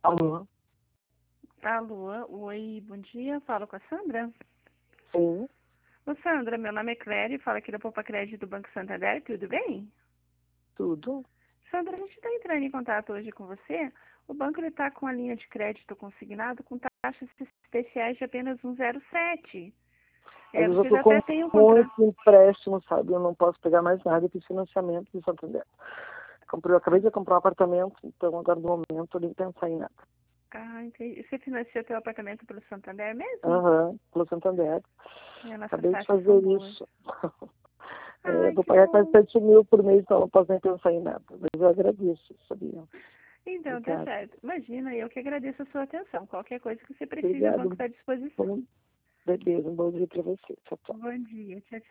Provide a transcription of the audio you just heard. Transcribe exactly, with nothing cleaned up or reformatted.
Alô? Alô, oi, bom dia, falo com a Sandra. Sim, Ô Sandra, meu nome é Cléria, falo aqui da Poupa Crédito do Banco Santander, tudo bem? tudo. Sandra, a gente está entrando em contato hoje com você. O banco está com a linha de crédito consignado com taxas especiais de apenas um vírgula zero sete. Mas É, eu já você estou já com até tem um contrato. muito empréstimo, sabe? Eu não posso pegar mais nada de financiamento de Santander. Comprei, eu acabei de comprar um apartamento, então agora no momento eu nem pensar em nada. Ah, entendi. Você financiou seu apartamento pelo Santander mesmo? Aham, pelo Santander. É, nossas Acabei de taxas são fazer boas. isso. É, Ai, vou que pagar quase bom. sete mil por mês, então não posso nem pensar em nada. Mas eu agradeço, sabia? Então, tá Obrigada. certo. Imagina, eu que agradeço a sua atenção. Qualquer coisa que você precise, o banco Obrigado. está à disposição. Bom, beleza, um bom dia para você. Tchau, tchau. Bom dia, tchau, tchau.